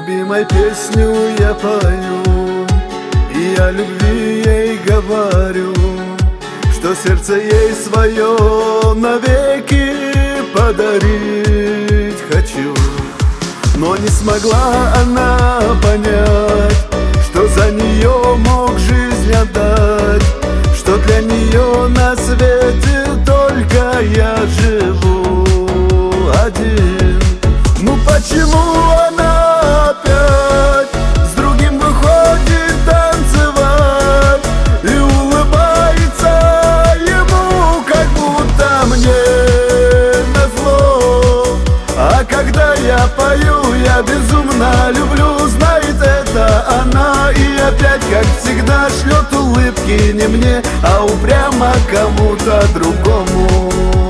любимой песню я пою, и о любви ей говорю, что сердце ей свое навеки подарить хочу. Но не смогла она понять, что за нее мог жизнь отдать, что для нее на свете только я живу один. Ну почему она опять с другим выходит танцевать и улыбается ему, как будто мне назло? А когда я пою, я безумно люблю, знает это она, и опять, как всегда, шлет улыбки не мне, а упрямо кому-то другому.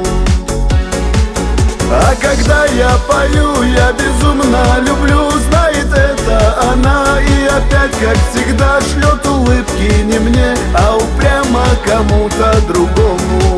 А когда я пою, я безумно люблю, знает это она, и опять, как всегда, шлет улыбки не мне, а упрямо кому-то другому.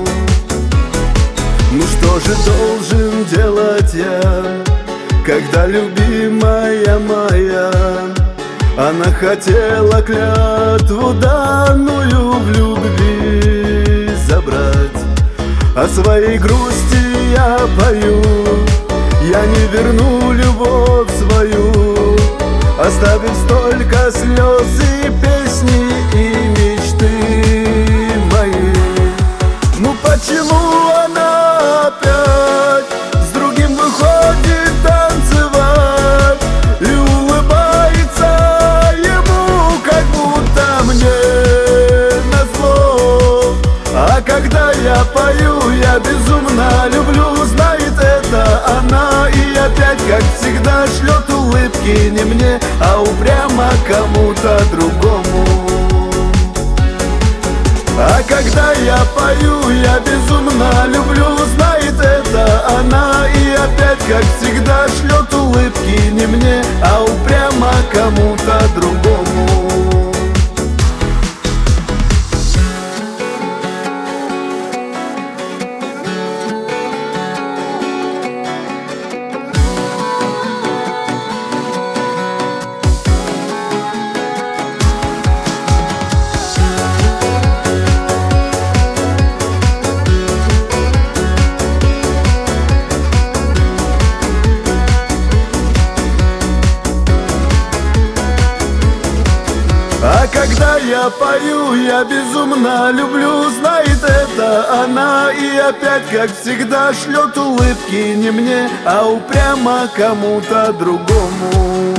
Ну что же должен делать я, когда любимая моя, она хотела клятву данную в любви забрать? О своей грусти я пою, я не верну любовь свою, оставив столько слез и песни и мечты мои. Ну почему она опять с другим выходит танцевать и улыбается ему, как будто мне назло? А когда я пою, я безумно люблю, знает это она, и опять, как всегда, шлет улыбки не мне, а упрямо кому-то другому. А когда я пою, я безумно люблю, знает это она, и опять, как всегда, шлет улыбки не мне, а упрямо кому-то другому. А когда я пою, я безумно люблю, знает это она, и опять, как всегда, шлет улыбки не мне, а упрямо кому-то другому.